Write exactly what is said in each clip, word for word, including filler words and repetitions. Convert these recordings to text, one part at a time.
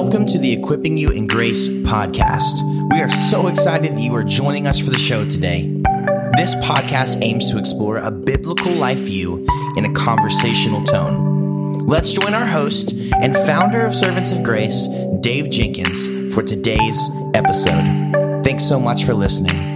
Welcome to the Equipping You in Grace podcast. We are so excited that you are joining us for the show today. This podcast aims to explore a biblical life view in a conversational tone. Let's join our host and founder of Servants of Grace, Dave Jenkins, for today's episode. Thanks so much for listening.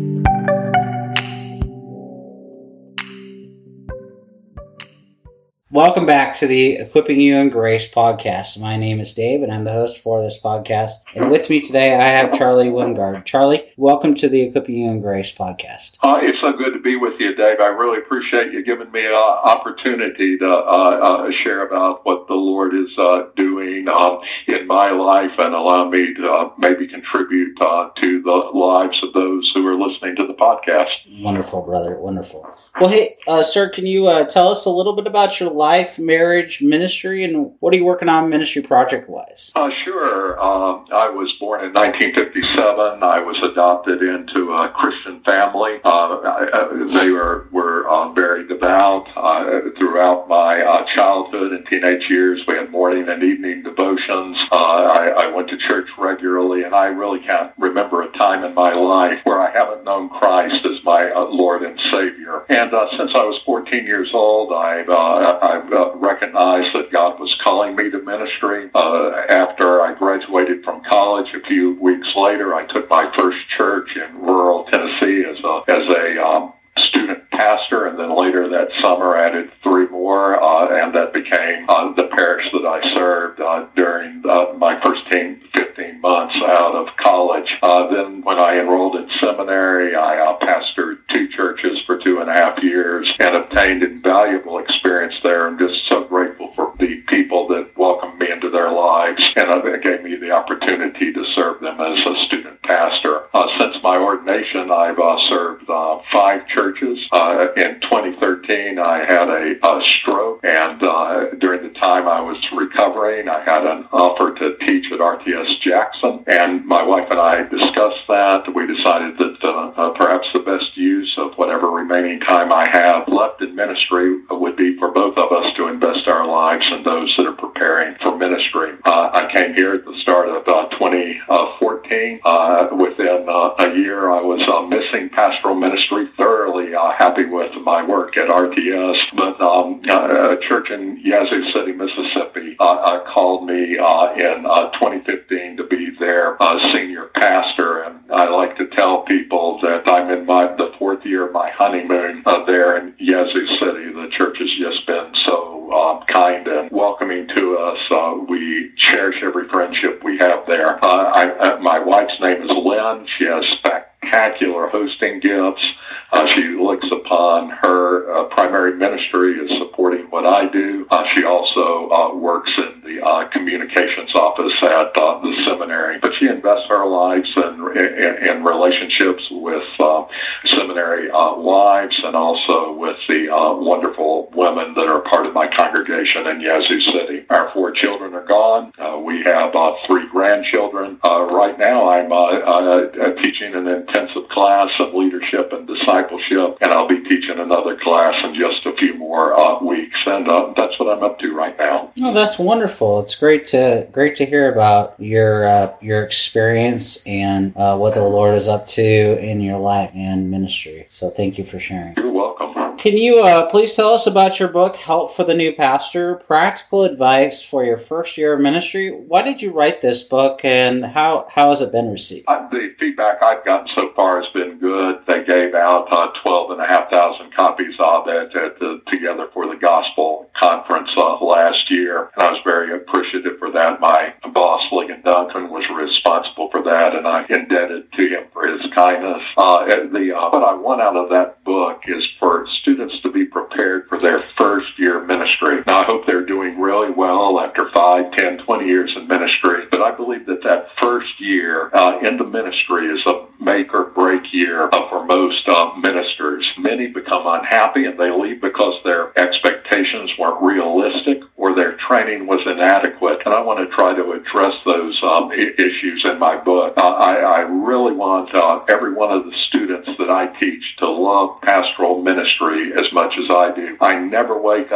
Welcome back to the Equipping You in Grace podcast. My name is Dave, and I'm the host for this podcast. And with me today, I have Charlie Wingard. Charlie, welcome to the Equipping You in Grace podcast. Uh, it's so good to be with you, Dave. I really appreciate you giving me an opportunity to uh, uh, share about what the Lord is uh, doing um, in my life and allow me to uh, maybe contribute uh, to the lives of those who are listening to the podcast. Wonderful, brother. Wonderful. Well, hey, uh, sir, can you uh, tell us a little bit about your life, marriage, ministry, and what are you working on ministry project-wise? Uh, sure. Um, I was born in nineteen fifty-seven. I was adopted into a Christian family. Uh, I, they were, were uh, very devout. Uh, throughout my uh, childhood and teenage years, we had morning and evening devotions. Uh, I, I went to church regularly, and I really can't remember a time in my life where I haven't known Christ as my uh, Lord and Savior. And uh, since I was fourteen years old, I've, uh, I've uh, recognized that God was calling me to ministry. Uh, after I graduated from college, a few weeks later, I took my first church in rural Tennessee as a, as a um, student pastor, and then later that summer added three more, uh, and that became uh, the parish that I served uh, during uh, my first fifteen months out of college. Uh, then when I enrolled in seminary, I uh, pastored two churches for two and a half years and obtained invaluable experience there. I'm just so grateful for the people that welcomed me into their lives, and uh, it gave me the opportunity to serve them as a student pastor. Uh, since my ordination, I've uh, served uh, five churches. Uh, in twenty thirteen, I had a, a stroke, and uh, during the time I was recovering, I had an offer to teach at R T S Jackson, and my wife and I discussed that. We decided that uh, uh, perhaps the best use of whatever remaining time I have left in ministry would be for both of us to invest our lives in those that are preparing for ministry. Uh, I came here at the start of uh, twenty fourteen. Uh, within uh, a year, I was uh, missing pastoral ministry, thoroughly uh, happy with my work at R T S, but um, uh, a church in Yazoo City, Mississippi, uh, uh, called me uh, in uh, twenty fifteen to be their uh, senior pastor, and I like to tell people that I'm in my the fourth year of my honeymoon uh, there in Yazoo City. The church has just been so uh, kind and welcoming to us. Uh, we cherish every friendship we have there. Uh, I, uh, my wife's name is Lynn. She has spectacular hosting gifts. Uh, she looks upon her uh, primary ministry as supporting what I do. Uh, she also uh, works in the uh, communications office at uh, the seminary. But she invests her lives in, in, in relationships with uh, seminary uh, wives and also with the uh, wonderful women that are part of my congregation in Yazoo City. Our four children are gone. Uh, we have uh, three grandchildren. Uh, right now I'm uh, uh, teaching an intensive class of leadership and discipleship, and I'll be teaching another class in just a few more uh, weeks, and uh, that's what I'm up to right now. Oh, that's wonderful. It's great to great to hear about your uh, your experience and uh, what the Lord is up to in your life and ministry. So thank you for sharing. You're welcome. Can you uh, please tell us about your book, Help for the New Pastor, Practical Advice for Your First Year of Ministry? Why did you write this book, and how, how has it been received? Uh, the feedback I've gotten so far has been good. They gave out uh, twelve and a half thousand copies of it at the Together for the Gospel conference uh, last year, and I was very appreciative for that. My boss, Ligon Duncan, was responsible for that, and I'm indebted to him for his kindness. Uh, the uh, what I want out of that book is for students to be prepared for their first year of ministry. Now, I hope they're doing really well after five, ten, twenty years in ministry, but I believe that that first year uh, into ministry is a make or break year uh, for most uh, ministers. Many become unhappy and they leave because their expectations weren't realistic or their training was inadequate. And I want to try to address those um, I- issues in my book. Uh, I, I really want uh, every one of the students that I teach to love pastoral ministry as much as I do. I never wake up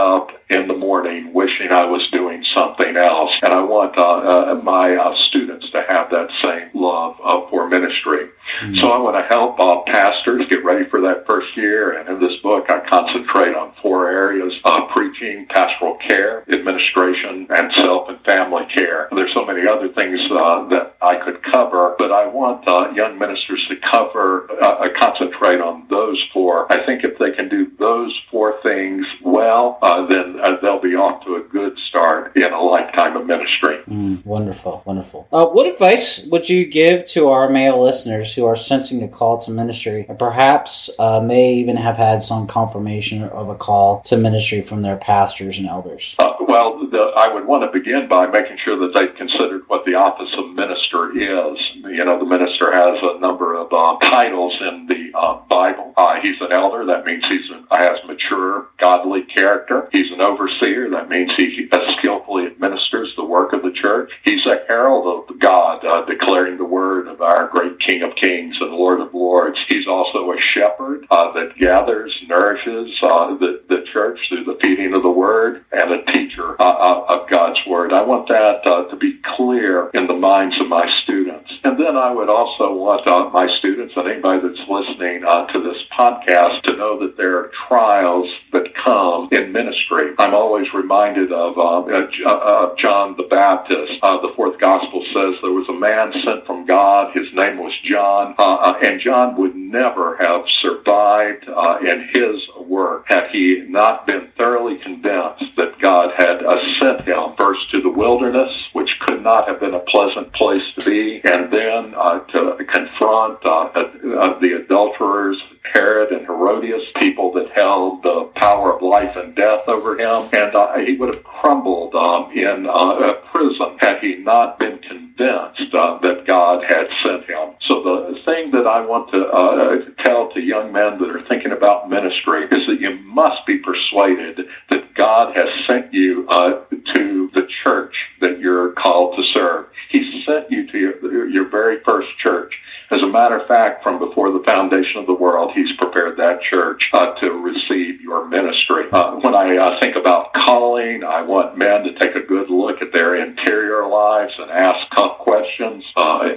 in the morning wishing I was doing something else. And I want uh, uh, my uh, students to have that same love uh, for ministry. Mm-hmm. So I want to help uh, pastors get ready for that first year. And in this book, I concentrate on four areas: uh, preaching, pastoral care, administration, and self and family care. There's so many other things uh, that I could cover, but I want uh, young ministers to cover, uh, concentrate on those four. I think if they can do those four things well, uh, then uh, they'll be off to a good start in a lifetime of ministry. Mm, wonderful, wonderful. Uh, what advice would you give to our male listeners who are sensing a call to ministry, and perhaps uh, may even have had some confirmation of a call to ministry from their pastors and elders? Uh, well, the, I would want to begin by making sure that they've considered what the office of minister is. You know, the minister has a number of uh, titles in the uh, Bible. Uh, he's an elder. That means he has mature, godly character. He's an overseer. That means he skillfully administers the work of the church. He's a herald of God, uh, declaring the word of our great King of Kings and Lord of Lords. He's also a shepherd uh, that gathers, nourishes uh, the, the church through the feeding of the word, and a teacher uh, of God's word. I want that uh, to be clear in the minds of my students. And then I would also want uh, my students and anybody that's listening uh, to this podcast to know that there are trials that come in ministry. I'm always reminded of uh, uh, John the Baptist. Uh, the fourth gospel says there was a man sent from God. His name was John, uh, and John would never have survived uh, in his work had he not been thoroughly convinced that God had uh, sent him first to the wilderness, which could not have been a pleasant place to be, and then uh, to confront uh, uh, the adulterers, Herod and Herodias, people that held the power of life and death over him, and uh, he would have crumbled um, in uh, a prison had he not been convinced uh, that God had sent him. So the thing that I want to uh, tell to young men that are thinking about ministry is that you must be persuaded that God has sent you uh, to the church that you're called to serve. He sent you to your, your very first church. As a matter of fact, from before the foundation of the world, he's prepared that church uh, to receive your ministry. Uh, when I uh, think about calling, I want men to take a good look at their interior lives and ask tough questions. Uh,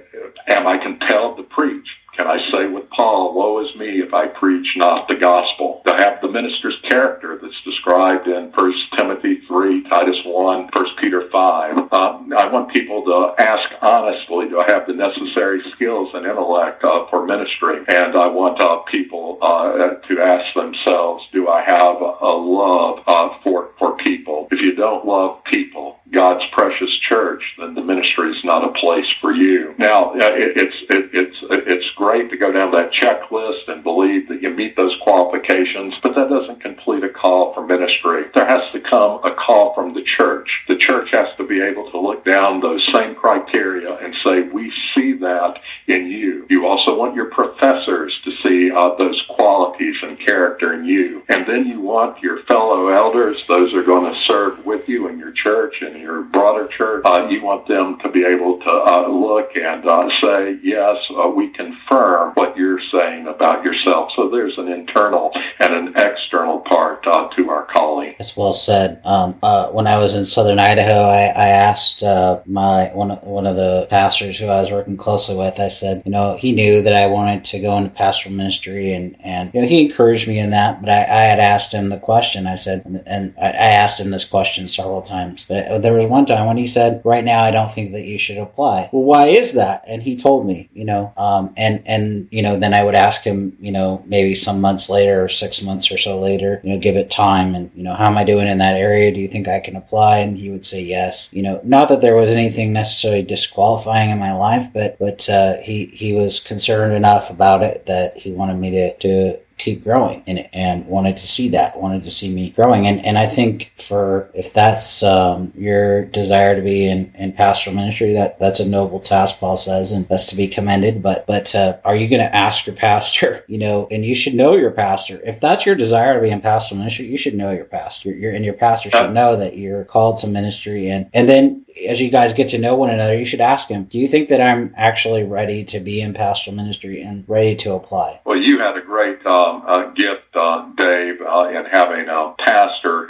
am I compelled to preach? Can I say with Paul, woe is me if I preach not the gospel? To have the minister's character that's described in First Timothy three, Titus one, First Peter five. Um, I want people to ask honestly, do I have the necessary skills and intellect uh, for ministry? And I want uh, people uh, to ask themselves, do I have a love uh, for, for people? If you don't love people, God's precious church, then the ministry is not a place for you. Now, it, it's it, it's it's great to go down that checklist and believe that you meet those qualifications, but that doesn't complete a call for ministry. There has to come a call from the church. The church has to be able to look down those same criteria and say, we see that in you. You also want your professors to see uh, those qualities and character in you. And then you want your fellow elders, those who are going to serve with you in your church and your broader church, uh, you want them to be able to uh, look and uh, say, yes, uh, we confirm what you're saying about yourself. So there's an internal and an external part uh, to our calling. That's well said. Um, uh, when I was in southern Idaho, I, I asked uh, my one of, one of the pastors who I was working closely with, I said, you know, he knew that I wanted to go into pastoral ministry, and, and you know, he encouraged me in that, but I, I had asked him the question, I said, and, and I asked him this question several times, but there was one time when he said, right now I don't think that you should apply. Well, why is that? And he told me, you know, um, and, and, you know, then I would ask him, you know, maybe some months later or six months or so later, you know, give it time and, you know, how am I doing in that area? Do you think I can apply? And he would say yes. You know, not that there was anything necessarily disqualifying in my life, but, but, uh, he, he was concerned enough about it that he wanted me to, to, keep growing in it and wanted to see that, wanted to see me growing. And and I think for, if that's um, your desire to be in, in pastoral ministry, that that's a noble task, Paul says, and that's to be commended. But, but uh, are you going to ask your pastor, you know, and you should know your pastor. If that's your desire to be in pastoral ministry, you should know your pastor. You're, you're, and your pastor should know that you're called to ministry. And, and then as you guys get to know one another, you should ask him, do you think that I'm actually ready to be in pastoral ministry and ready to apply? Well, you had a great um, uh, gift, uh, Dave, uh, in having a pastor who was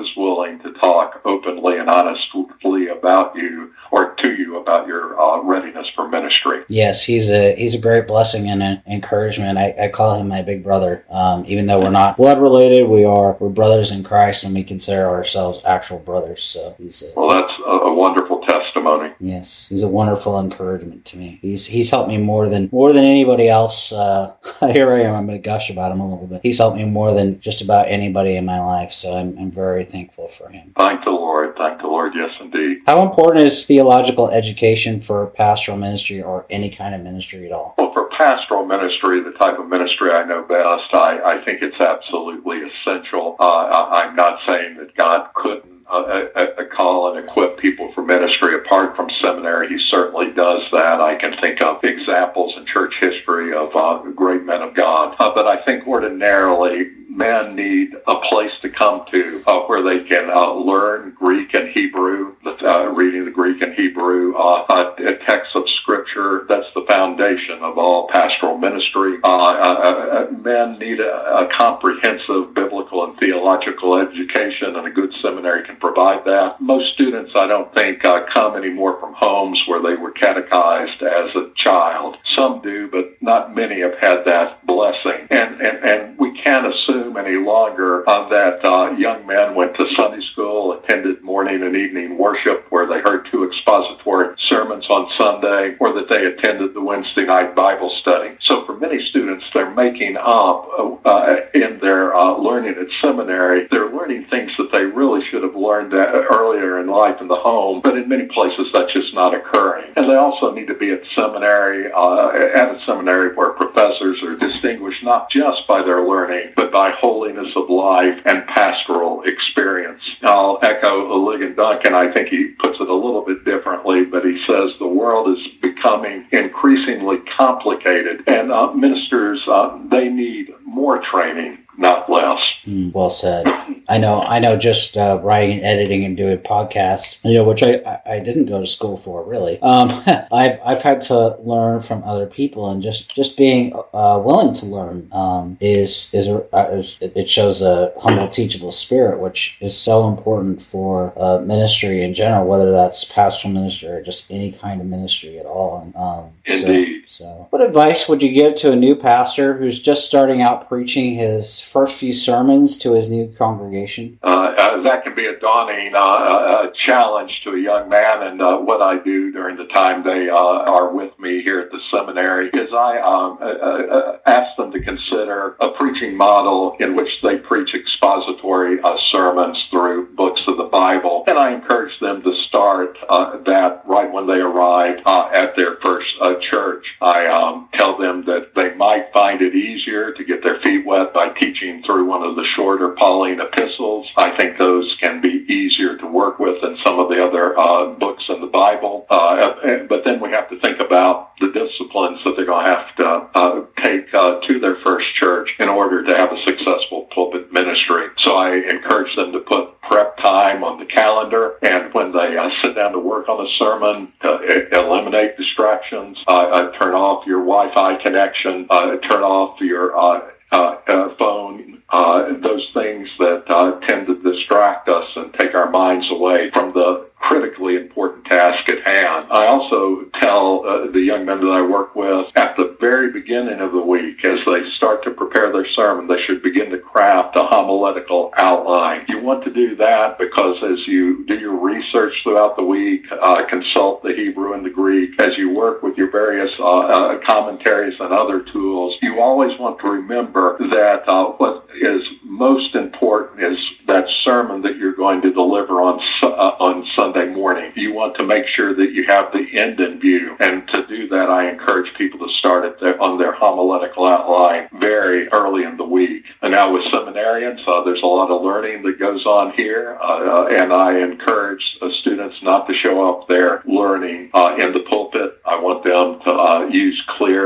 was willing to talk openly and honestly about you or to you about your uh, readiness for ministry. Yes, he's a he's a great blessing and an encouragement. I, I call him my big brother. Um, even though we're not blood related, we are we're brothers in Christ, and we consider ourselves actual brothers. So he's a, well, that's a, a wonderful testimony. Yes, he's a wonderful encouragement to me. He's he's helped me more than more than anybody else. Uh, here I am. I'm going to gush about him a little bit. He's helped me more than just about anybody in my life. So I'm I'm very thankful for him. Thank the Lord. Thank the Lord. Yes, indeed. How important is theological education for pastoral ministry or any kind of ministry at all? Well, for pastoral ministry, the type of ministry I know best, I, I think it's absolutely essential. Uh, I, I'm not saying that God couldn't uh, uh, call and equip people for ministry apart from seminary. He certainly does that. I can think of examples in church history of uh, great men of God. Uh, but I think ordinarily, men need a place to come to uh, where they can uh, learn Greek and Hebrew, uh, reading the Greek and Hebrew, uh, uh, texts of Scripture. That's the foundation of all pastoral ministry. Uh, uh, uh, men need a, a comprehensive biblical and theological education, and a good seminary can provide that. Most students, I don't think, uh, come anymore from homes where they were catechized as a child. Some do, but not many have had that blessing. And, and, and we can't assume any longer uh, that uh, young men went to Sunday school, attended morning and evening worship where they heard two expository sermons on Sunday, or that they attended the Wednesday night Bible study. So for many students, they're making up uh, in their uh, learning at seminary, they're learning things that they really should have learned uh, earlier in life in the home, but in many places that's just not occurring. And they also need to be at seminary, uh, at a seminary where professors are distinguished not just by their learning, but by holiness of life and pastoral experience. I'll echo Ligon Duncan. I think he puts it a little bit differently, but he says the world is becoming increasingly complicated, and uh, ministers, uh, they need more training, not less. Mm, well said. I know, I know just uh, writing and editing and doing podcasts, you know, which I, I didn't go to school for, really. Um, I've I've had to learn from other people, and just, just being uh, willing to learn um, is, is, a, is it shows a humble, teachable spirit, which is so important for uh, ministry in general, whether that's pastoral ministry or just any kind of ministry at all. And, um, Indeed. So, so, what advice would you give to a new pastor who's just starting out preaching his first few sermons to his new congregation? Uh, uh, that can be a daunting uh, uh, challenge to a young man, and uh, what I do during the time they uh, are with me here at the seminary is I um, uh, uh, ask them to consider a preaching model in which they preach expository uh, sermons through books of the Bible, and I encourage them to start uh, that right when they arrive uh, at their first uh, church. I um, tell them that they might find it easier to get their feet wet by teaching through one of the shorter Pauline epistles. I think those can be easier to work with than some of the other uh, books in the Bible. Uh, but then we have to think about the disciplines that they're going to have to uh, take uh, to their first church in order to have a successful pulpit ministry. So I encourage them to put prep time on the calendar, and when they uh, sit down to work on a sermon, uh, eliminate distractions, uh, uh, turn off your Wi-Fi connection, uh, turn off your uh, uh, uh, phone, uh, those things that uh, tend to distract us and take our minds away from the critically important task at hand. I also tell uh, the young men that I work with at the very beginning of the week, as they start to prepare their sermon, they should begin to craft a homiletical outline. You want to do that because as you do your research throughout the week, uh, consult the Hebrew and the Greek, as you work with your various uh, uh, commentaries and other tools, you always want to remember that uh, what is most important is that sermon that you're going to deliver on uh, on Sunday morning. You want to make sure that you have the end in view, and to do that, I encourage people to start at their, on their homiletical outline very early in the week. And now with seminarians, uh, there's a lot of learning that goes on here, uh, and I encourage uh, students not to show up there learning uh, in the pulpit. I want them to uh, use clear and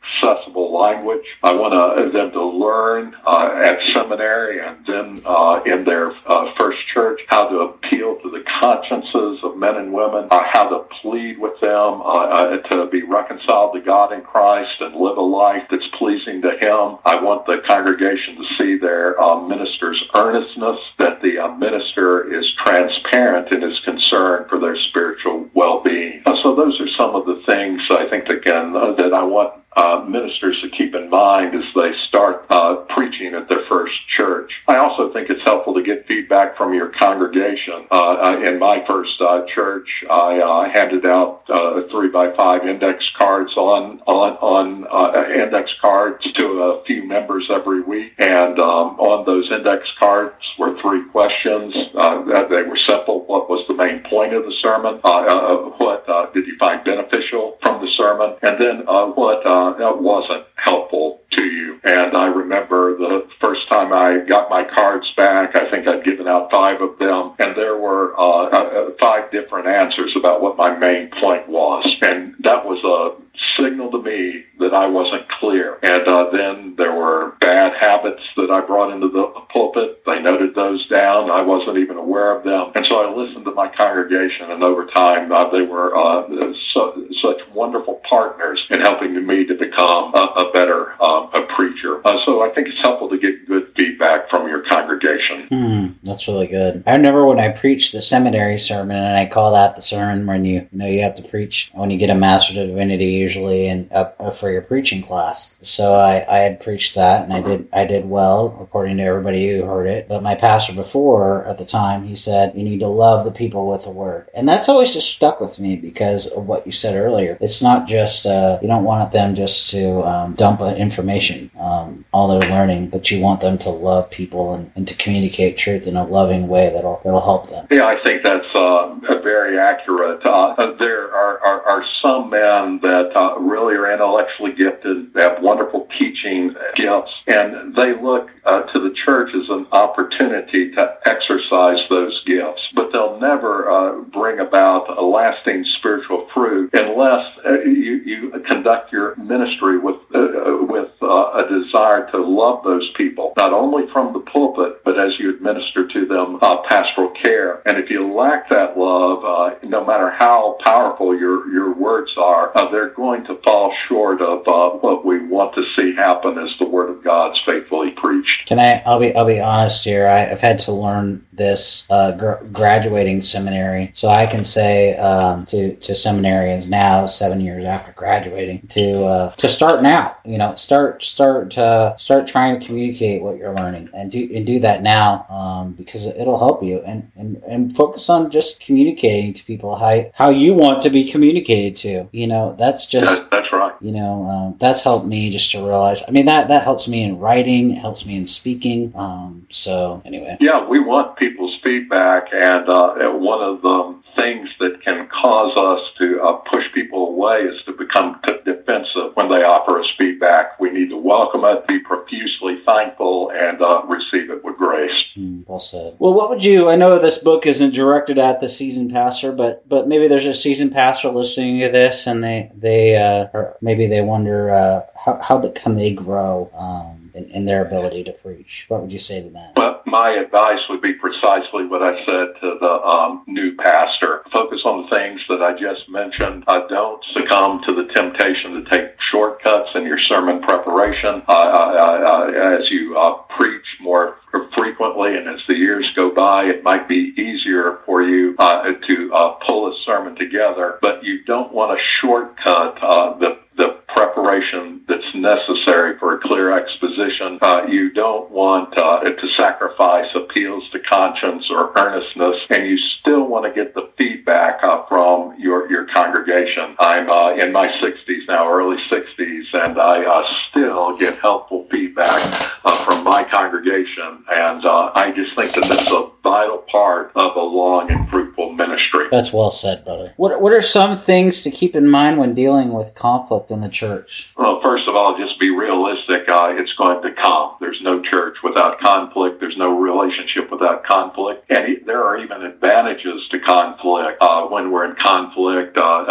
accessible language. I want uh, them to learn uh, at seminary and then uh, in their uh, first church how to appeal to the consciences of men and women, uh, how to plead with them uh, uh, to be reconciled to God in Christ and live a life that's pleasing to Him. I want the congregation to see their uh, minister's earnestness, that the uh, minister is transparent in his concern for their spiritual well-being. Uh, so those are some of the things I think that can uh, that I want Uh, ministers to keep in mind as they start uh, preaching at their first church. I also think it's helpful to get feedback from your congregation. Uh, in my first uh, church, I uh, handed out uh, three by five index cards on on on uh, index cards to a few members every week, and um, on those index cards were three questions. Uh, they were simple. What was the main point of the sermon? Uh, uh, what uh, did you find beneficial from the sermon? And then uh, what uh, that wasn't helpful to you. And I remember the first time I got my cards back, I think I'd given out five of them, and there were uh, five different answers about what my main point was. And that was a signal to me that I wasn't clear. And uh, then there were bad habits that I brought into the pulpit. They noted those down. I wasn't even aware of them. And so I listened to my congregation, and over time, uh, they were uh, so, such wonderful partners in helping me to become a, a better um, a preacher. Uh, so I think it's helpful to get good feedback from your congregation. Hmm, that's really good. I remember when I preached the seminary sermon, and I call that the sermon when you, you know you have to preach when you get a Master's of Divinity, usually in uh, for your preaching class. So I, I had preached that, and I did I did well according to everybody who heard it. But my pastor before at the time, he said you need to love the people with the word, and that's always just stuck with me because of what you said earlier. It's not just uh, you don't want them just to um, dump information, um, all they're learning, but you want them to love people and, and to communicate truth in a loving way that'll that'll help them. Yeah, I think that's uh, very accurate. Uh, there are, are, are some men that uh, really are intellectually gifted, they have wonderful teaching gifts, and they look uh, to the church as an opportunity to exercise those gifts, but they'll never uh, bring about a lasting spiritual fruit unless uh, you, you conduct your ministry with uh, with uh, a desire to love those people, not only from the pulpit, but as you administer to them uh, pastoral care. And if you lack that love, uh, no matter how powerful your, your words are, uh, they're going to fall short of uh, what we want to see happen as the Word of God's faithfully preached. Can I, I'll be, I'll be honest here. I, I've had to learn this uh, gr- graduating seminary, so I can say um, to to seminarians now, seven years after graduating, to uh, to start now. You know, start start uh, start trying to communicate what you're learning, and do and do that now um, because it'll help you, and, and and focus on just communicating to people how how you want to be communicated to. You know, that's just that, that's right. You know, um, that's helped me just to realize. I mean, that that helps me in writing, it helps me in speaking. Um, so anyway, yeah, we want people's feedback, and uh, one of the things that can cause us to uh, push people away is to become t- defensive when they offer us feedback. We need to welcome it, be profusely thankful, and uh, receive it with grace. Mm, well said. Well, what would you, I know this book isn't directed at the seasoned pastor, but but maybe there's a seasoned pastor listening to this, and they, they uh, or maybe they wonder uh, how, how the, can they grow um, in, in their ability to preach. What would you say to that? Well, my advice would be precisely what I said to the um, new pastor. Focus on the things that I just mentioned. Uh, don't succumb to the temptation to take shortcuts in your sermon preparation. Uh, uh, uh, as you uh, preach more frequently and as the years go by, it might be easier for you uh, to uh, pull a sermon together, but you don't want to shortcut uh, the the preparation that's necessary for a clear exposition. Uh, you don't want uh, to sacrifice appeals to conscience or earnestness, and you still want to get the feedback uh, from your, your congregation. I'm uh, in my sixties now, early sixties, and I uh, still get helpful feedback uh, from my congregation, and uh, I just think that that's a vital part of a long and fruitful ministry. That's well said, brother. What What are some things to keep in mind when dealing with conflict in the church? Well, first of all, just be realistic. Uh, it's going to come. There's no church without conflict. There's no relationship without conflict. And there are even advantages to conflict. Uh, when we're in conflict, uh, uh,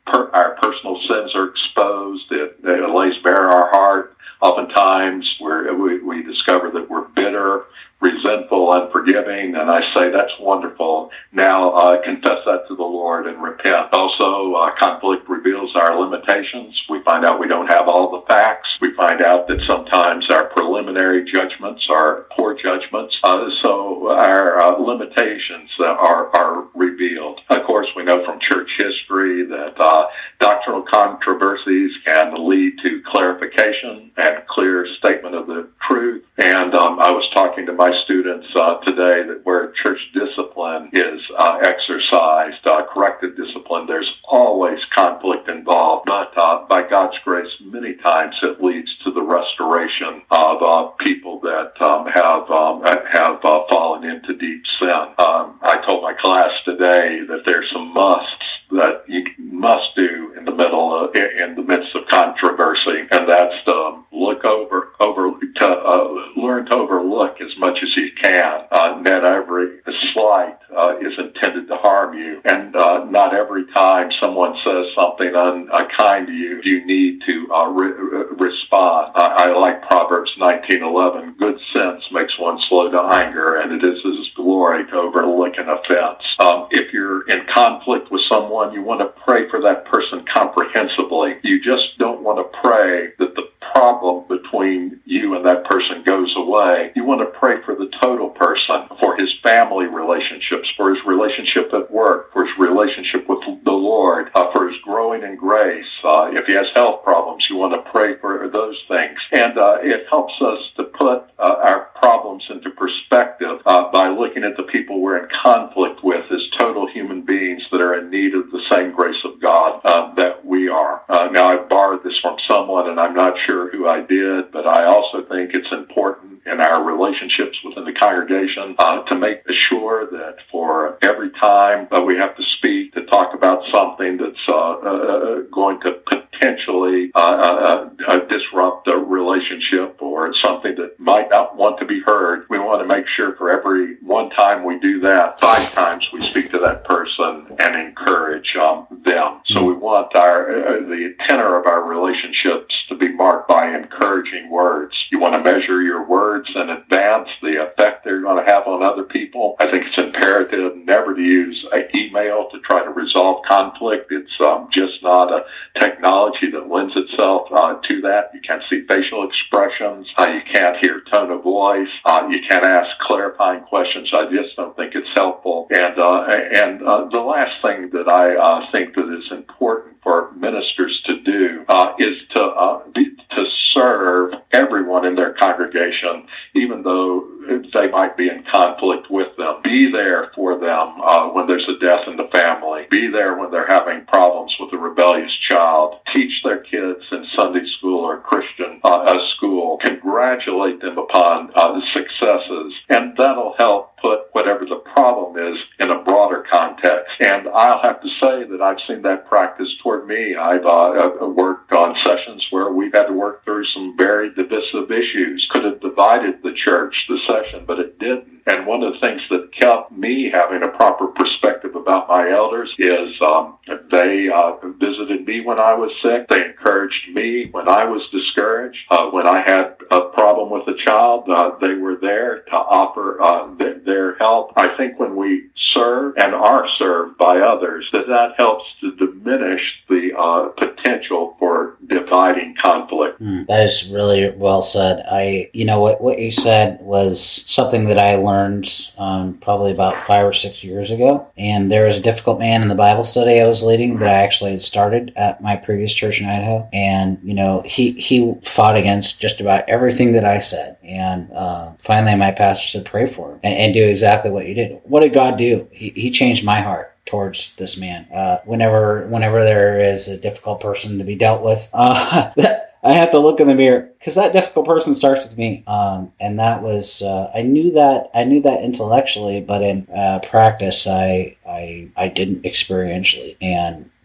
per, our personal sins are exposed. It, it lays bare our heart. Oftentimes, we're, we, we discover that we're bitter, resentful, unforgiving, and I say that's wonderful. Now, uh, confess that to the Lord and repent. Also, uh, conflict reveals our limitations. We find out we don't have all the facts. We find out that sometimes our preliminary judgments are poor judgments. Uh, so our uh, limitations uh, are, are revealed. Of course, we know from church history that uh, doctrinal controversies can lead to clarification and clear statement of the truth. And um, I was talking to my students uh, today that where church discipline is uh, exercised, uh, corrected discipline, there's always conflict involved. But uh, by God's grace, many times it leads to the restoration of uh, people that um, have um, have uh, fallen into deep sin. Um, I told my class today that there's some musts that you must do in the middle of, in the midst of controversy, and that's um, look over over to uh, learn to overlook as much as you can. Uh, not every slight uh, is intended to harm you, and uh, not every time someone says something unkind to you, you need to uh, re- respond. Uh, I like Proverbs nineteen eleven. Good sense makes one slow to anger, and it is His glory to overlook an offense. Um, if you're in conflict with someone, you want to pray for that person comprehensively. You just don't want to pray that the problem between you and that person goes away. You want to pray for the total person, for his family relationships, for his relationship at work, for his relationship with the Lord, uh, for his growing in grace. Uh, if he has health problems, you want to pray for those things. And uh, it helps us to put uh, our problems into perspective uh, by looking at the people we're in conflict with as total human beings that are in need of the same grace of God uh, that we are. Uh, now, I borrowed this from someone, and I'm not sure who I did, but I also think it's important in our relationships within the congregation uh, to make sure that for every time that we have to speak, to talk about something that's uh, uh, going to potentially uh, uh, uh, disrupt a relationship or something that might not want to be heard, we want to make sure for every one time we do that, five times we speak to that person and encourage um, them. So we want our uh, the tenor of our relationships to be marked by encouraging words. You want to measure your words in advance, the effect they're going to have on other people. I think it's imperative never to use an email to try to resolve conflict. It's um, just not a technology that lends itself uh, to that. You can't see facial expressions. Uh, you can't hear tone of voice. Uh, you can't ask clarifying questions. I just don't think it's helpful. And uh, and uh, the last thing that I uh, think that is important for ministers to do uh, is to uh, be, to serve everyone in their congregation, even though they might be in conflict with them. Be there for them uh, when there's a death in the family. Be there when they're having problems with a rebellious child. Teach their kids in Sunday school or Christian uh, school. Congratulate them upon uh, the successes, and that'll help put whatever the problem is in a broader context. And I'll have to say that I've seen that practice toward me. I've uh, worked on sessions where we've had to work through some very divisive issues. Could have divided the church, the session, but it didn't. And one of the things that kept me having a proper perspective about my elders is um, they uh, visited me when I was sick. They encouraged me when I was discouraged. Uh, when I had a problem with a child, uh, they were there to offer uh, th- their help. I think when we serve and are served by others, that that helps to diminish the uh, potential for dividing conflict. Mm, that is really well said. I, you know, what what you said was something that I learned um, probably about five or six years ago. And there was a difficult man in the Bible study I was leading that I actually had started at my previous church in Idaho. And, you know, he, he fought against just about everything that I said. And uh, finally my pastor said, pray for him and, and do exactly what you did. What did God do? He, he changed my heart towards this man. Uh, whenever, whenever there is a difficult person to be dealt with, uh, I have to look in the mirror because that difficult person starts with me. Um, and that was, uh, I knew that, I knew that intellectually, but in uh, practice, I, I, I didn't experientially. And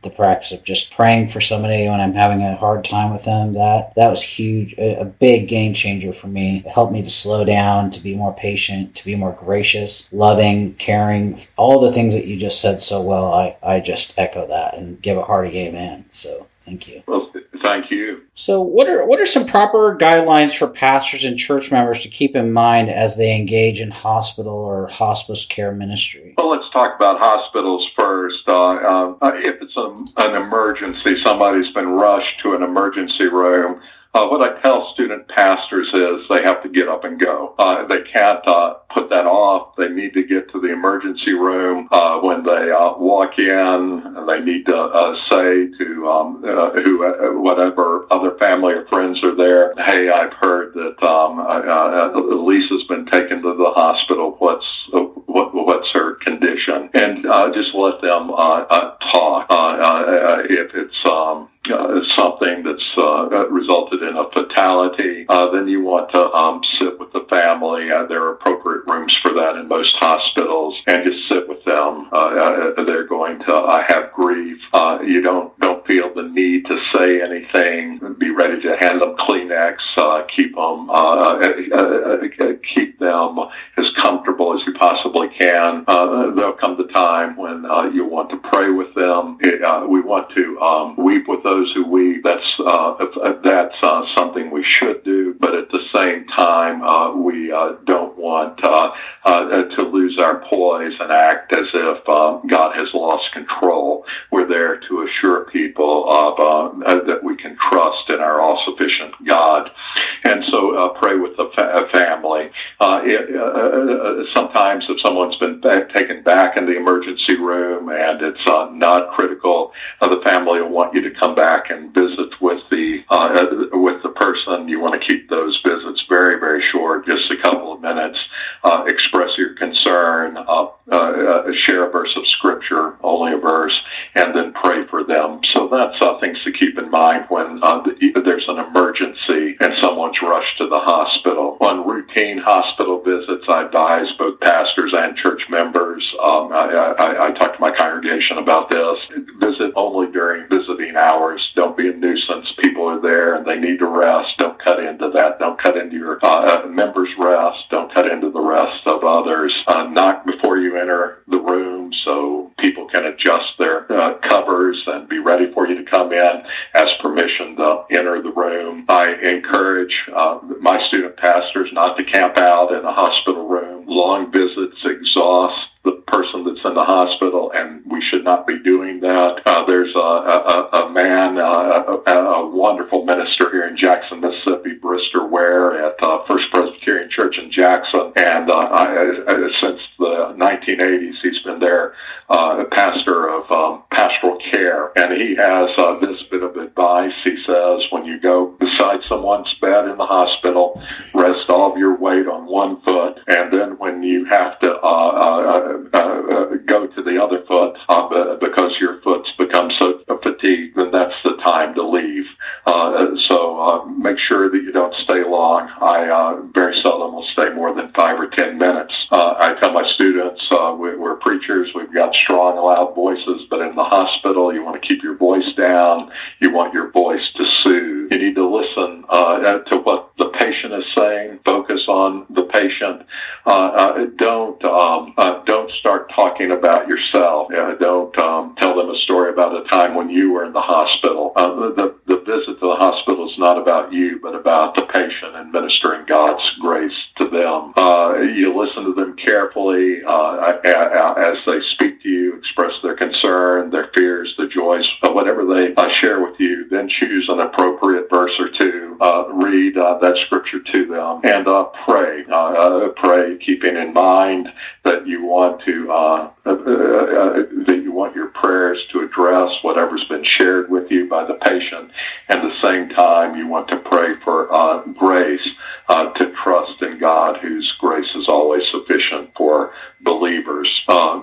the practice of just praying for somebody when I'm having a hard time with them. That that was huge, a, a big game changer for me. It helped me to slow down, to be more patient, to be more gracious, loving, caring. All the things that you just said so well, I, I just echo that and give a hearty amen. So thank you. Well, thank you. So what are what are some proper guidelines for pastors and church members to keep in mind as they engage in hospital or hospice care ministry? Well, let's talk about hospitals first. Uh, uh, if it's a, an emergency, somebody's been rushed to an emergency room, Uh, what I tell student pastors is they have to get up and go. Uh, they can't uh, put that off. They need to get to the emergency room uh, when they uh, walk in. They need to uh, say to um, uh, who, uh, whatever other family or friends are there, hey, I've heard that um, uh, uh, Lisa's been taken to the hospital. What's uh, what, what's her condition? And uh, just let them uh, uh, talk. Uh, uh, if it's um, Uh, something that's uh, resulted in a fatality, uh, then you want to um, sit with the family. Uh, there are appropriate rooms for that in most hospitals, and just sit with them. Uh, uh, they're going to uh, have grief. Uh, you don't don't feel the need to say anything. Be ready to hand them Kleenex. Uh, keep them uh, uh, uh, keep them as comfortable as you possibly can. Uh, there'll come the time when uh, you want to pray with them. It, uh, we want to um, weep with those who weep. That's uh, that's uh, something we should do, but at the same time, uh, we uh, don't want uh, uh, to lose our poise and act as if um, God has lost control. We're there to assure people of uh, that we can trust in our all-sufficient God, and so uh, pray with the fa- family. Uh, it, uh, sometimes, if someone's been back, taken back in the emergency room and it's uh, not critical, uh, the family will want you to come back and visit with the uh, with the person. You want to keep those visits very, very short, just a couple of minutes. Uh, express your concern, uh, uh, share a verse of scripture, only a verse, and then pray for them. So that's uh, things to keep in mind when uh, the, there's an emergency and someone's rushed to the hospital. On routine hospital visits, I advise both pastors and church members. Um, I, I, I talk to my congregation about this. Visit only during visiting hours. Don't be a nuisance. People are there and they need to rest. Don't cut into that. Don't cut into your uh, members' rest. Don't cut into the rest of others. Uh, knock before you enter the room so people can adjust their uh, covers and be ready for you to come in. Ask permission to enter the room. I encourage uh, my student pastors not to camp out in a hospital room. Long visits exhaust the person that's in the hospital, and we should not be doing that. Uh, there's a, a, a man, uh, a, a wonderful minister here in Jackson, Mississippi, Brister Ware at uh, First Presbyterian Church in Jackson, and uh, I, I, since the nineteen eighties, he's been there, uh, a pastor of um, pastoral care, and he has uh, this bit of advice. He says, when you go beside someone's bed in the hospital, rest all of your weight on one foot, and then when you have to uh, uh, Uh, uh, go to the other foot uh, because your foot's become so fatigued, then that's the time to leave. Uh, so uh, make sure that you don't stay long. I uh, very seldom will stay more than five or ten minutes. Uh, I tell my students, uh, we, we're preachers, we've got strong, loud voices, but in the hospital, you want to keep your voice down. You want your voice to soothe. You need to listen uh, to what the patient is saying. Focus on the patient. Uh, uh, don't um, uh, don't start talking about yourself. Uh, don't um, tell them a story about a time when you were in the hospital. Uh, the, the, the visit to the hospital is not about you, but about the patient and ministering God's grace to them. Uh, you listen to them carefully uh, as they speak to you, express their concern, their fears, their joys, whatever they uh, share with you. Then choose an appropriate verse or two. Uh, read uh, that scripture to them and uh, pray. Uh, uh, pray, keeping in mind that you want to uh, uh, uh, that you want your prayers to address whatever's been shared with you by the patient, and at the same time you want to pray for uh, grace uh, to trust in God, whose grace is always sufficient for believers. Uh,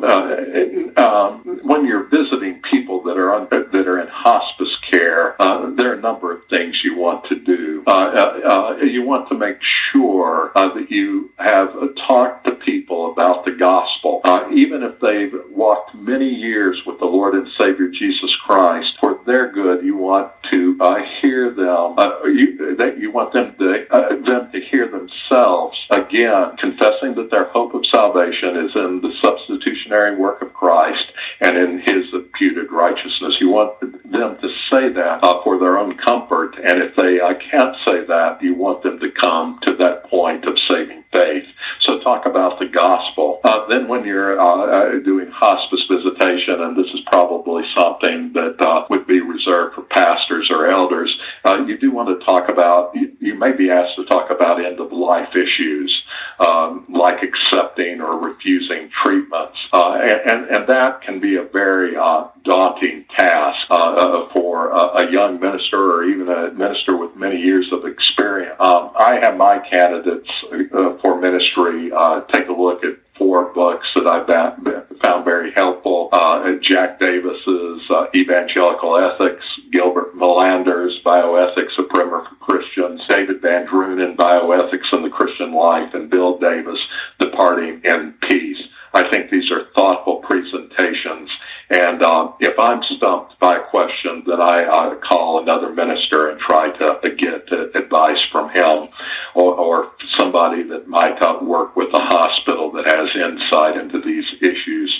uh, um, when you're visiting people that are on, that are in hospice care, uh, there are a number of things you want to do. Uh, uh, uh, you want to make sure uh, that you have uh, talked to people about the gospel. Uh, even if they've walked many years with the Lord and Savior Jesus Christ, for their good, you want to uh, hear them, uh, you, that you want them to, uh, them to hear themselves again, confessing that their hope of salvation is in the substitutionary work of Christ and in His imputed righteousness. You want them to say that uh, for their own comfort, and if they uh, can't say that, you want them to come to that point of saving faith. So talk about the gospel. Uh, then when you're uh, doing hospice visitation, and this is probably something that uh, would be reserved for pastors or elders, uh, you do want to talk about, you, you may be asked to talk about end-of-life issues, um, like accepting or refusing treatments. Uh, and, and, and that can be a very uh, daunting task uh, for a, a young minister or even a minister with many years of experience. Um, I have my candidates uh, for ministry uh, take a look at four books that I've found very helpful. Uh, Jack Davis's uh, Evangelical Ethics, Gilbert Melander's Bioethics, A Primer for Christians, David Van Drunen, Bioethics and the Christian Life, and Bill Davis, Departing in Peace. I think these are thoughtful presentations, and um, if I'm stumped by a question, then I uh, call another minister and try to uh, get uh, advice from him, or, or somebody that might uh, work with a hospital that has insight into these issues.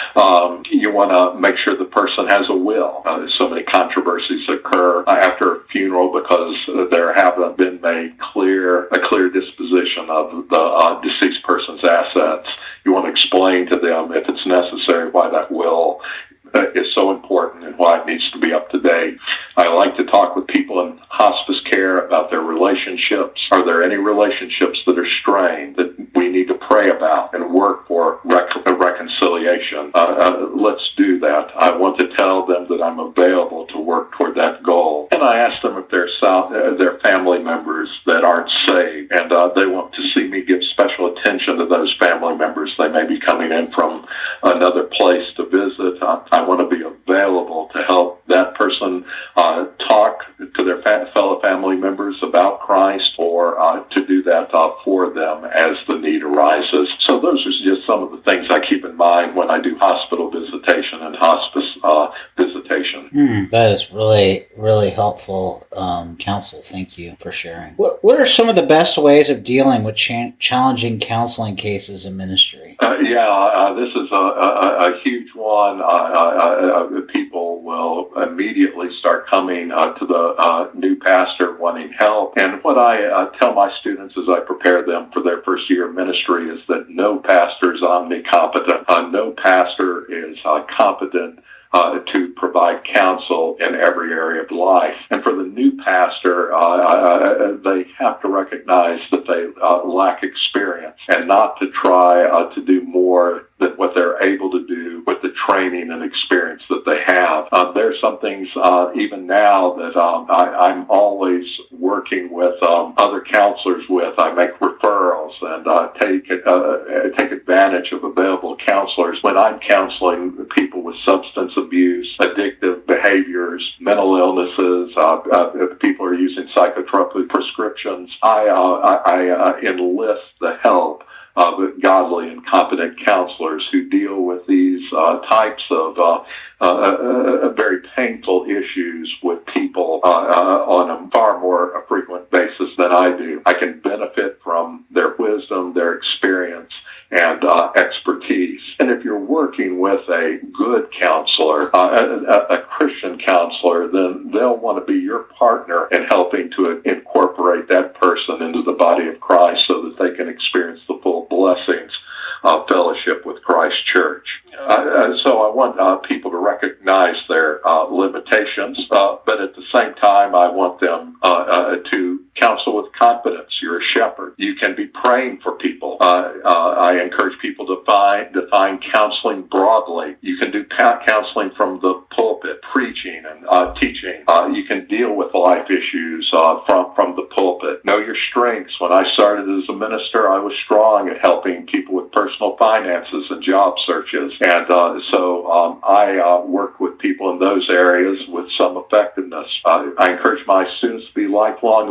Um, you want to make sure the person has a will. Uh, so many controversies occur after a funeral because uh, there haven't been made clear a clear disposition of the uh, deceased person's assets. You want to explain to them, if it's necessary, why that will uh, is so important and why it needs to be up to date. I like to talk with people in hospice care about their relationships. Are there any relationships that are strained that we need to pray about and work for rec- reconciliation? Uh, uh, let's do that. I want to tell them that I'm available to work toward that goal. And I ask them if they're uh, their family members that aren't saved, and uh, they want to see me give special attention to those family members. They may be coming in from another place to visit. Uh, I want to be available to help that person uh, talk to their fa- fellow family members about Christ, or uh, to do that uh, for them as the need arises. So those are just some of the things I keep in mind when I do hospital visitation and hospice uh, visitation. Mm, that is really, really helpful um, counsel. Thank you for sharing. What, what are some of the best ways of dealing with cha- challenging counseling cases in ministry? Uh, yeah, uh, this is a, a, a huge one. Uh, uh, uh, people will immediately start coming uh, to the uh, new pastor wanting help. And what I uh, tell my students as I prepare them for their first year of ministry is that no pastor is omnicompetent. Uh, no pastor is uh, competent Uh, to provide counsel in every area of life. And for the new pastor, uh, uh, they have to recognize that they uh, lack experience and not to try uh, to do more than what they're able to do with the training and experience that they have. Uh, there's some things uh, even now that um, I, I'm always working with um, other counselors with. I make referrals and uh, take uh, take advantage of available counselors when I'm counseling people with substance abuse, addictive behaviors, mental illnesses. Uh, uh, if people are using psychotropic prescriptions, I, uh, I, I uh, enlist the help of godly and competent counselors who deal with these uh, types of uh, uh, uh, very painful issues with people uh, uh, on a far more frequent basis than I do. I can benefit from their wisdom, their experience, and uh, expertise. And if you're working with a good counselor, uh, a, a Christian counselor, then they'll want to be your partner in helping to incorporate that person into the body of Christ so that they can experience the full blessings of fellowship with Christ Church. Uh, so I want uh, people to recognize their uh, limitations, uh, but at the same time, I want them uh, uh, to counsel with confidence. You're a shepherd. You can be praying for people. Uh, uh, I encourage people to find, define counseling broadly. You can do counseling from the pulpit, preaching and uh, teaching. Uh, you can deal with life issues uh, from, from the pulpit. Know your strengths. When I started as a minister, I was strong at helping people with personal finances and job searches. And uh, so um, I uh, work with people in those areas with some effectiveness. Uh, I encourage my students to be lifelong learners.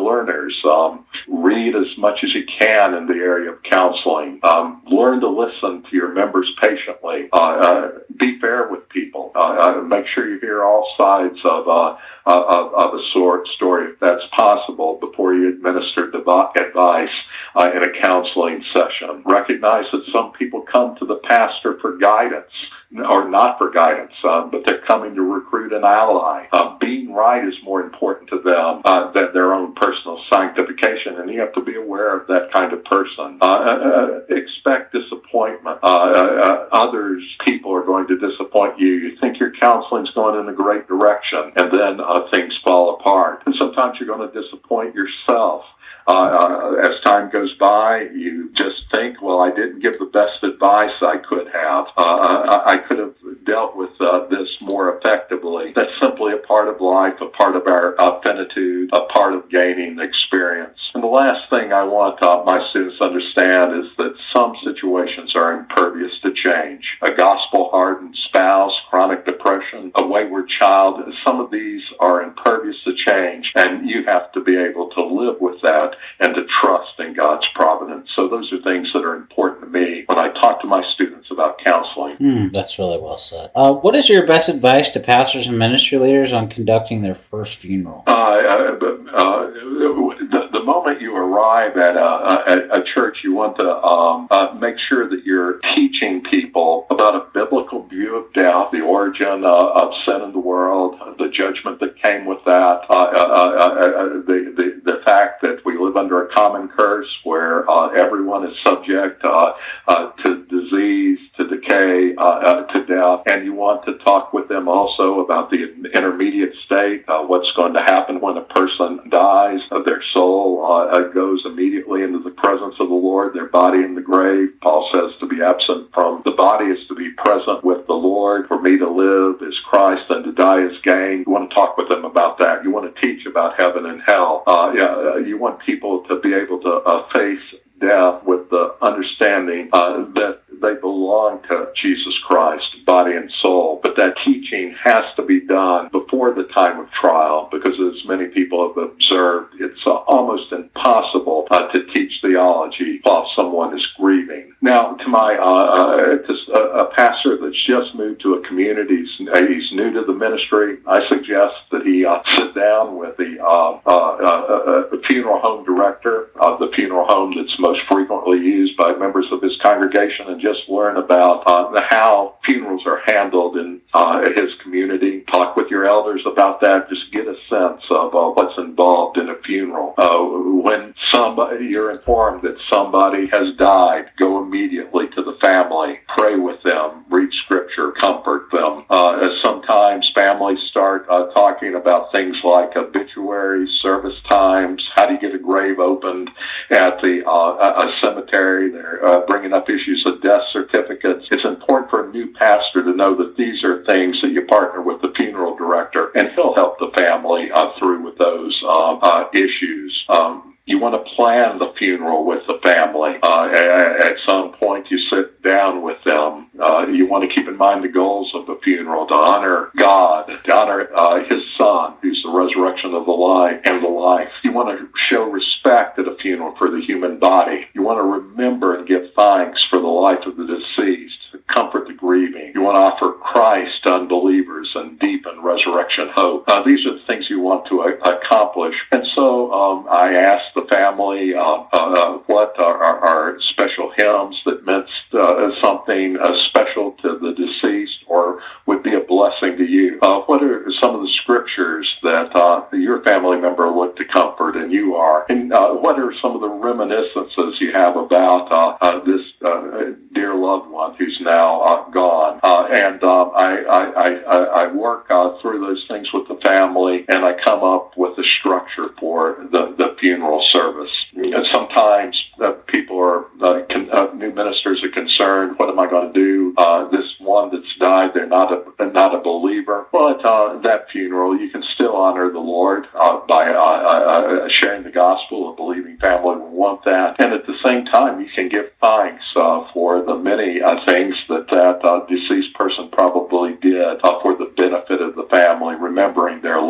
others. Um, read as much as you can in the area of counseling. Um, learn to listen to your members patiently. Uh, uh, be fair with people. Uh, uh, make sure you hear all sides of, uh, uh, of, of a sort story, if that's possible, before you administer dev- advice uh, in a counseling session. Recognize that some people come to the pastor for guidance, or not for guidance, uh, but they're coming to recruit an ally. Uh, being right is more important to them uh, than their own personal sanctification, and you have to be aware of that kind of person. Uh, uh, expect disappointment. Uh, uh, others, people are going to disappoint you. You think your counseling's going in a great direction, and then uh, things fall apart. And sometimes you're going to disappoint yourself. Uh, uh, as time goes by, you just think, well, I didn't give the best advice I could have. Uh, I, I could have dealt with uh, this more effectively. That's simply a part of life, a part of our uh, finitude, a part of gaining experience. And the last thing I want uh, my students to understand is that some situations are impervious to change. A gospel-hardened spouse, chronic depression, a wayward child, some of these are impervious to change, and you have to be able to live with that and to trust in God's providence. So those are things that are important to me when I talk to my students about counseling. Mm, that's really well said. Uh, what is your best advice to pastors and ministry leaders on conducting their first funeral? Uh, uh, uh, the, the moment you arrive at a, a, a church, you want to um, uh, make sure that you're teaching people about a biblical view of death, the origin uh, of sin in the world, the judgment that came with that, uh, uh, uh, uh, the, the, the fact that we live under a common curse where uh, everyone is subject uh, uh, to disease, to decay, uh, uh, to death, and you want to talk with them also about the intermediate state, uh, what's going to happen when a person dies. Uh, their soul uh, goes immediately into the presence of the Lord, their body in the grave. Paul says to be absent from the body is to be present with the Lord. For me to live is Christ and to die is gain. You want to talk with them about that. You want to teach about heaven and hell. Uh, yeah, you want people to be able to uh, face death with the understanding uh, that they belong to Jesus Christ, body and soul. But that teaching has to be done before the time of trial, because as many people have observed, it's uh, almost impossible uh, to teach theology while someone is grieving. Now, to my uh, to a, a pastor that's just moved to a community, he's, uh, he's new to the ministry, I suggest that he uh, sit down with the uh, uh, uh, uh, funeral home director of the funeral home that's most frequently used by members of his congregation, and just learn about uh, how funerals are handled in uh, his community. Talk with your elders about that. Just get a sense of uh, what's involved in a funeral. Uh, when somebody, you're informed that somebody has died, go immediately to the family, pray with them, read scripture, comfort them. Uh, as sometimes families start uh, talking about things like obituaries, service times, how do you get a grave opened at the uh, a cemetery. They're uh, bringing up issues of death certificates. It's important for a new pastor to know that these are things that you partner with the funeral director, and he'll help the family uh, through with those uh, uh, issues. Um, You want to plan the funeral with the family. Uh, at some point, you sit down with them. Uh, you want to keep in mind the goals of the funeral, to honor God, to honor uh, His Son, who's the resurrection of the life and the life. You want to show respect at a funeral for the human body. You want to remember and give thanks for the life of the deceased, comfort the grieving. You want to offer Christ to unbelievers and deepen resurrection hope. Uh, these are the things you want to uh, accomplish. And so um, I asked the family uh, uh, what are, are special hymns that meant uh, something uh, special to the deceased or would be a blessing to you. Uh, what are some of the scriptures that uh, your family member looked to comfort and you are? And uh, what are some of the reminiscences you have about uh, uh, this uh, dear loved one who's now uh, gone? Uh, and um, I, I, I, I work uh, through those things with the family, and I come up with a structure for the, the funeral service. And sometimes uh, people are, uh, con- uh, new ministers are concerned, what am I going to do? Uh, this one that's died, they're not a, not a believer. But uh, that funeral, you can still honor the Lord uh, by uh, uh, sharing the gospel. A believing family will want that. And at the same time, you can give thanks uh, for the many uh, things that that uh, deceased person probably did uh, for the benefit of the family, remembering their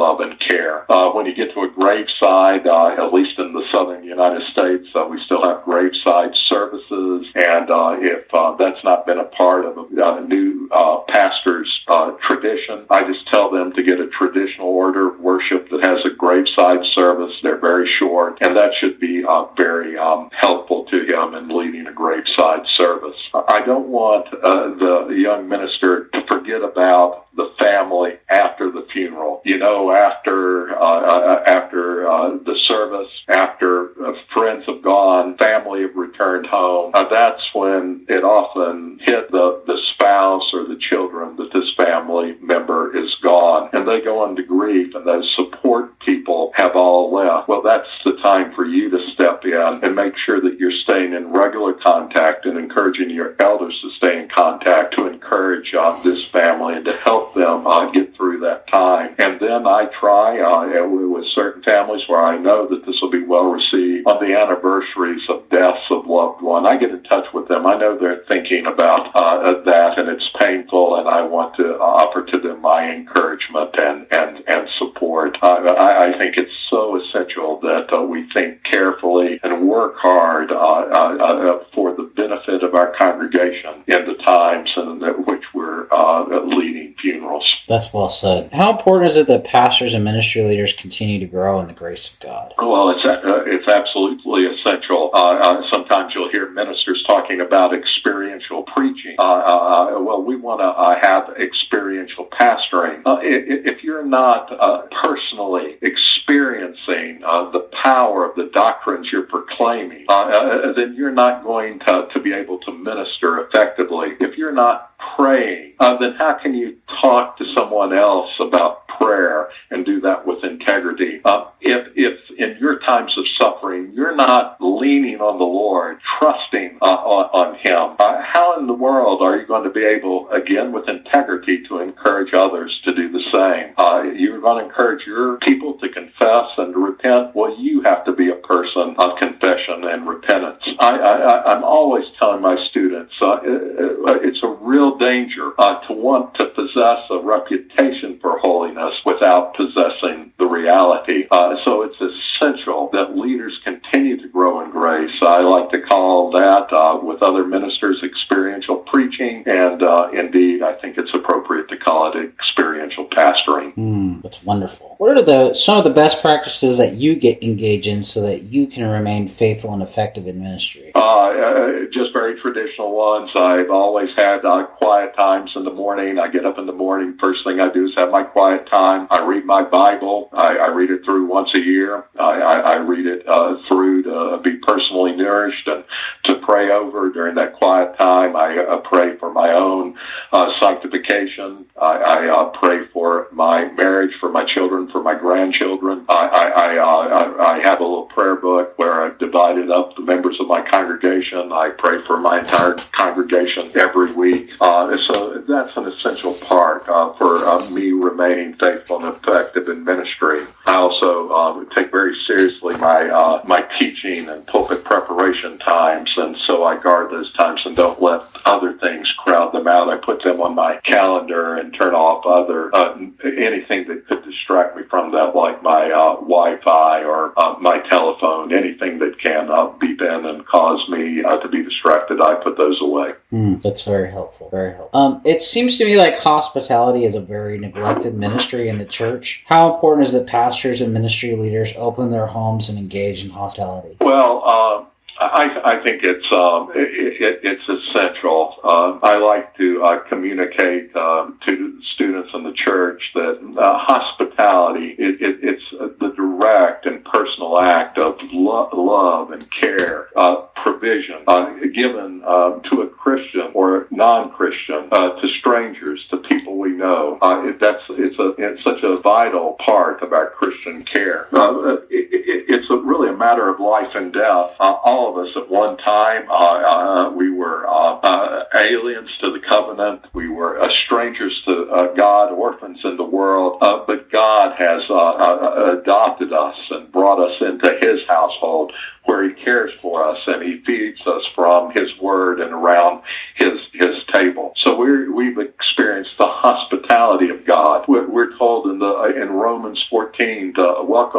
love and care. Uh, when you get to a graveside, uh, at least in the southern United States, uh, we still have graveside services, and uh, if uh, that's not been a part of a, a new uh, pastor's uh, tradition, I just tell them to get a traditional order of worship that has a graveside service. They're very short, and that should be uh, very um, helpful to him in leading a graveside service. I don't want uh, the young minister to forget about the family after the funeral. You know, after uh, after uh, the service, after uh, friends have gone, family have returned home, uh, that's when it often hit the, the spouse or the children that this family member is gone, and they go into grief, and those support people have all left. Well, that's the time for you to step in and make sure that you're staying in regular contact and encouraging your elders to stay in contact to encourage uh, this family and to help them uh, get through that time. And then I try uh, with certain families where I know that this will be well received on the anniversaries of deaths of loved one. I get in touch with them. I know they're thinking about uh, that, and it's painful, and I want to offer to them my encouragement and and and support. Uh, I, I think it's so essential that uh, we think carefully and work hard uh, uh, uh, for the benefit of our congregation in the times in which we're uh, leading funerals. That's well said. How important is it that pastors and ministry leaders continue to grow in the grace of God? Well, it's uh, it's absolutely essential. Uh, uh, sometimes you'll hear ministers talking about experiential preaching. Uh, uh, well, we want to uh, have experiential pastoring. Uh, if you're not uh, personally experiencing uh, the power of the doctrines you're proclaiming, uh, uh, then you're not going to, to be able to minister effectively. If you're not praying, uh, then how can you talk to someone else about prayer and do that with integrity? Uh, if, if in your times of suffering, you're not leaning on the Lord, trusting uh, on, on Him, uh, how in the world are you going to be able, again, with integrity, to encourage others to do the same? Uh, you're going to encourage your people to confess and to repent. Well, you have to be a person of confession and repentance. I, I, I'm always telling my students, uh, it's a real danger uh, to want to possess a reputation for holiness without possessing the reality. Uh, so it's essential that leaders continue to grow in grace. I like to call that, uh, with other ministers, experiential preaching, and uh, indeed, I think it's appropriate to call it experiential pastoring. Mm, that's wonderful. What are the some of the best practices that you get engaged in so that you can remain faithful and effective in ministry? Uh, uh, just very traditional ones. I've always had uh, quiet times in the morning. I get up in the morning. First thing I do is have my quiet time. I read my Bible. I, I read it through once a year. I, I, I read it uh, through to be personally nourished and to pray over during that quiet time. I uh, pray for my own uh, sanctification. I, I uh, pray for my marriage, for my children, for my grandchildren. I, I, I, uh, I have a little prayer book where I've divided up the members of my congregation. I pray for my entire congregation every week. Uh, so that's an essential part uh, for uh, me remaining faithful and effective in ministry. I also uh, take very seriously my uh, my teaching and pulpit preparation times, and so I guard those times and don't let other things crowd them out. I put them on my calendar and turn off other uh, anything that could distract me from that, like my uh, Wi-Fi or uh, my telephone, anything that can uh, beep in and cause me uh, to be distracted. I put those away. Mm, that's very helpful. Very helpful. Um, it seems to me like hospitality is a very neglected ministry in the church. How important is that pastors and ministry leaders open their homes and engage in hospitality? Well, uh, I, I think it's um, it, it, it's essential. Uh, I like to uh, communicate uh, to students in the church that uh, hospitality it, it, it's the direct and personal act of lo- love and care, uh, provision uh, given uh, to a Christian or non-Christian, uh, to strangers, to people we know. Uh, it, that's it's a it's such a vital part of our Christian care. Uh, it, it, it's a, really a matter of life and death. Uh, all of us at one time, uh, uh, we were uh, uh, aliens to the covenant. We were uh, strangers to uh, God, orphans in the world. Uh, but God has uh, uh, adopted us and brought us into His household, where He cares for us and He feeds us from His Word and around His His table. So we're, we've experienced the hospitality of God. We're, we're told in the in Romans fourteen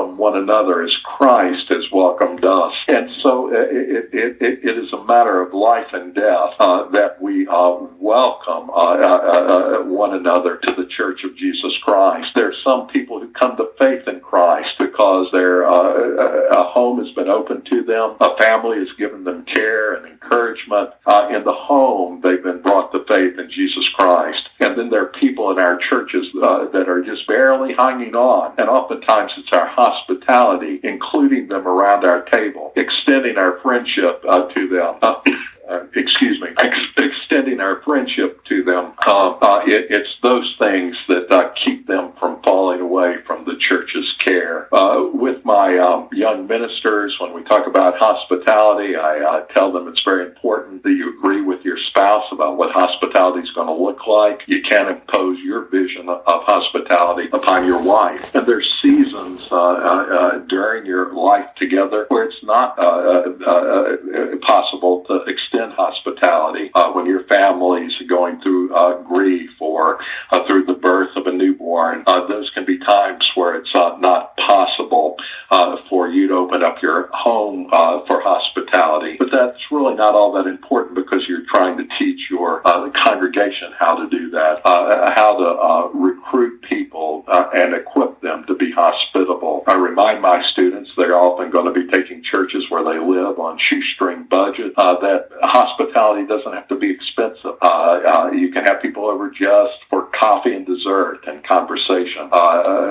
welcome one another as Christ has welcomed us. And so it, it, it, it is a matter of life and death uh, that we uh, welcome uh, uh, uh, one another to the Church of Jesus Christ. There are some people who come to faith in Christ because their uh, a home has been opened to them, a family has given them care and encouragement. Uh, in the home, they've been brought to faith in Jesus Christ. And then there are people in our churches uh, that are just barely hanging on. And oftentimes it's our hospitality, including them around our table, extending our friendship uh, to them. Uh, uh, excuse me, ex- extending our friendship to them. Uh, uh, it, it's those things that uh, keep them from falling away from the church's care. Uh, with my um, young ministers, when we talk about hospitality, I uh, tell them it's very important that you agree with your spouse about what hospitality is going to look like. You can't impose your vision of, of hospitality upon your wife. And there's seasons uh, uh, uh, during your life together where it's not uh, uh, uh, possible to extend hospitality uh, when your family's going through uh, grief or uh, through the birth of a newborn. Uh, those can be times where it's uh, not possible uh, for you to open up your home uh, for hospitality. But that's really not all that important because you're trying to teach your uh, congregation how to do that, uh, how to uh, recruit people uh, and equip them to be hospitable. I remind my students they're often going to be taking churches where they live on shoestring budget, uh, that hospitality doesn't have to be expensive. Uh, uh, you can have people over just for coffee and dessert and conversation. Uh,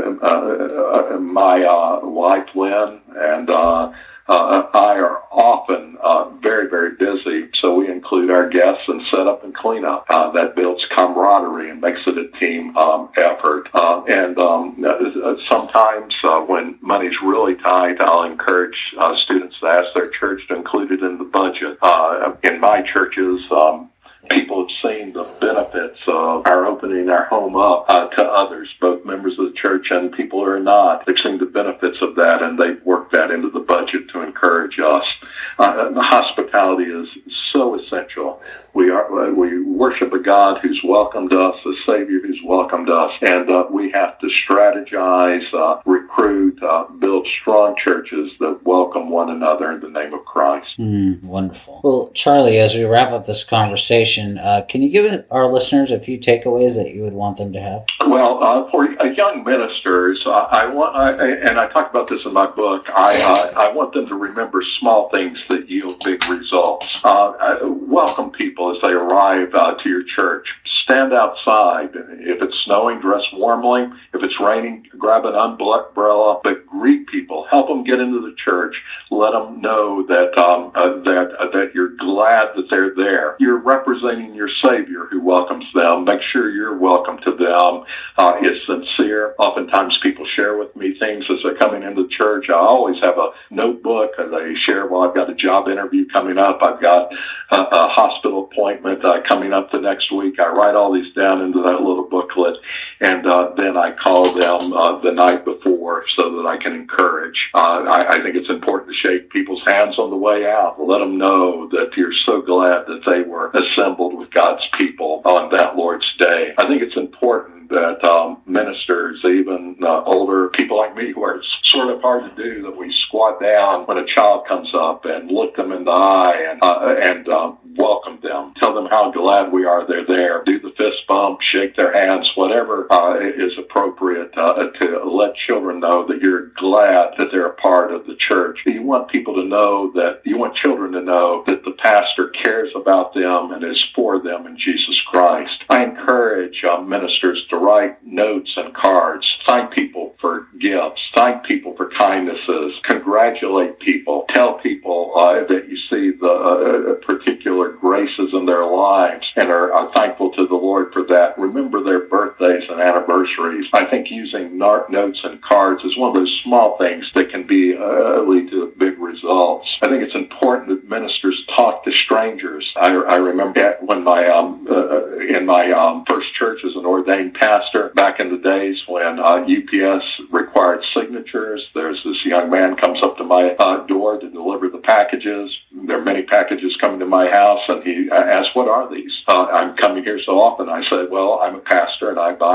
uh, uh, my uh, wife, Lynn, and uh, Uh, I are often uh, very, very busy, so we include our guests in setup and cleanup. Uh, that builds camaraderie and makes it a team um, effort. Uh, and um, sometimes uh, when money's really tight, I'll encourage uh, students to ask their church to include it in the budget. Uh, in my churches, um, people have seen the benefits of our opening our home up uh, to others, both members of the church and people who are not. They've seen the benefits of that, and they've worked that into the budget to encourage us. Uh, the hospitality is so essential. We are we worship a God who's welcomed us, a Savior who's welcomed us, and uh, we have to strategize, uh, recruit, uh, build strong churches that welcome one another in the name of Christ. Mm, wonderful. Well, Charlie, as we wrap up this conversation, uh, can you give our listeners a few takeaways that you would want them to have? Well, uh, for young ministers, uh, I want, I, and I talk about this in my book, I, uh, I want them to remember small things that yield big results. Uh, I welcome people as they arrive uh, to your church. Stand outside. If it's snowing, dress warmly. If it's raining, grab an umbrella, but greet people. Help them get into the church. Let them know that um, uh, that uh, that you're glad that they're there. You're representing your Savior who welcomes them. Make sure you're welcome to them. Uh, it's sincere. Oftentimes people share with me things as they're coming into church. I always have a notebook. They share, well, I've got a job interview coming up. I've got a, a hospital appointment uh, coming up the next week. I write all these down into that little booklet, and uh, then I call them uh, the night before so that I can encourage. Uh, I, I think it's important to shake people's hands on the way out. Let them know that you're so glad that they were assembled with God's people on that Lord's Day. I think it's important that um, ministers, even uh, older people like me who are sort of hard to do, that we squat down when a child comes up and look them in the eye and uh, and uh, welcome them. Tell them how glad we are they're there. Do the fist bump, shake their hands, whatever uh, is appropriate uh, to let children know that you're glad that they're a part of the church. You want people to know that, you want children to know that the pastor cares about them and is for them in Jesus Christ. I encourage uh, ministers to write notes and cards, thank people for gifts, thank people for kindnesses, congratulate people, tell people uh, that you see the uh, particular graces in their lives and are, are thankful to the Lord for that. Remember their birthdays and anniversaries. I think using notes and cards is one of those small things that can be uh, lead to big results. I think it's important that ministers talk to strangers. I, I remember when my um, uh, in my um, first church as an ordained pastor back in the days when uh, U P S required signatures. There's this young man comes up to my uh, door to deliver the packages. There are many packages coming to my house, and he asked, "What are these?" Uh, I'm coming here so often. I said, "Well, I'm a pastor, and I buy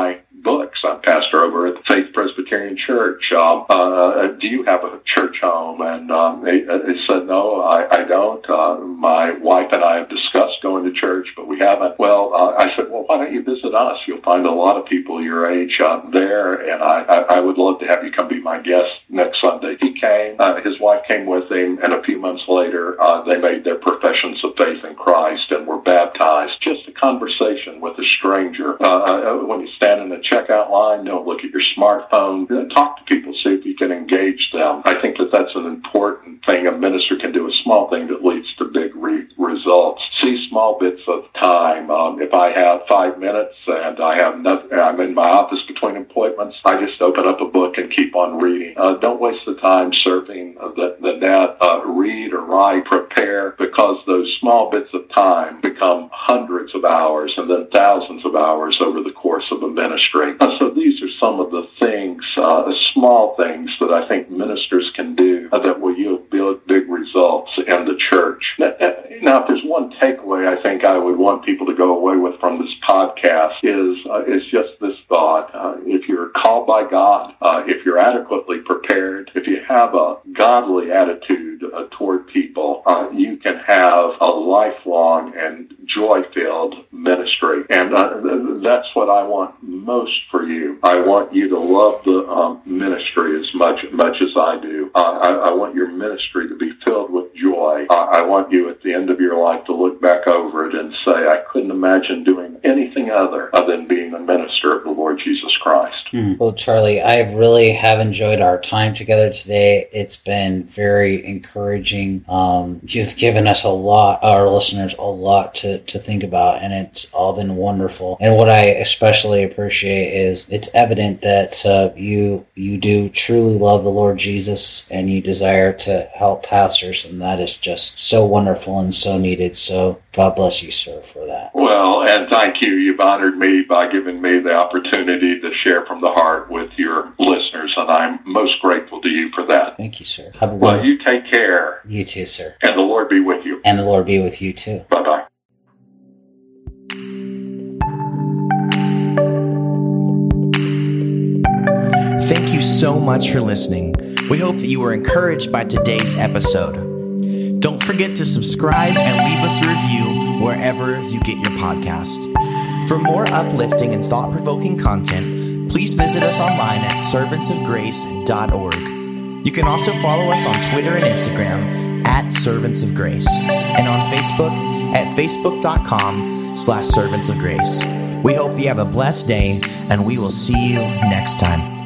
books. I'm pastor over at the Faith Presbyterian Church. Um, uh, do you have a church home? And um, they, they said, no, I, I don't. Uh, my wife and I have discussed going to church, but we haven't. Well, uh, I said, well, why don't you visit us? You'll find a lot of people your age uh, there, and I, I, I would love to have you come be my guest next Sunday. He came. Uh, his wife came with him, and a few months later, uh, they made their professions of faith in Christ and were baptized. Just a conversation with a stranger. Uh, when you stand in the checkout line, don't look at your smartphone. Talk to people, see if you can engage them. I think that that's an important thing a minister can do, a small thing that leads to big re- results. See small bits of time. Um, if I have five minutes and I have nothing, I'm in my office between appointments, I just open up a book and keep on reading. Uh, don't waste the time surfing the, the net. Uh, read or write, prepare, because those small bits of time become hundreds of hours and then thousands of hours over the course of a ministry. Uh, so these are some of the things, uh, small things that I think ministers can do uh, that will yield big results in the church. Now, now, if there's one takeaway I think I would want people to go away with from this podcast is uh, is just this thought. Uh, if you're called by God, uh, if you're adequately prepared, if you have a godly attitude uh, toward people, uh, you can have a lifelong and joy-filled ministry. And uh, that's what I want most for you. I want you to love the um, ministry as much, much as I do. Uh, I, I want your ministry to be filled with joy. Uh, I want you at the end of your life to look back over it and say, I couldn't imagine doing anything other than being a minister of the Lord Jesus Christ. Mm. Well, Charlie, I really have enjoyed our time together today. It's been very encouraging. Um, you've given us a lot, our listeners, a lot to, to think about, and it's all been wonderful. And what I especially appreciate is it's evident that uh, you you do truly love the Lord Jesus, and you desire to help pastors, and that is just so wonderful and so needed. So God bless you, sir, for that. Well, and thank you. You've honored me by giving me the opportunity to share from the heart with your listeners, and I'm most grateful to you for that. Thank you, sir. Have a well, you take care. You too, sir. And the Lord be with you. And the Lord be with you, too. Bye-bye. Thank you so much for listening. We hope that you were encouraged by today's episode. Don't forget to subscribe and leave us a review wherever you get your podcast. For more uplifting and thought-provoking content, please visit us online at servants of grace dot org. You can also follow us on Twitter and Instagram at Servants of Grace, and on Facebook at facebook.com slash Servants of Grace. We hope you have a blessed day, and we will see you next time.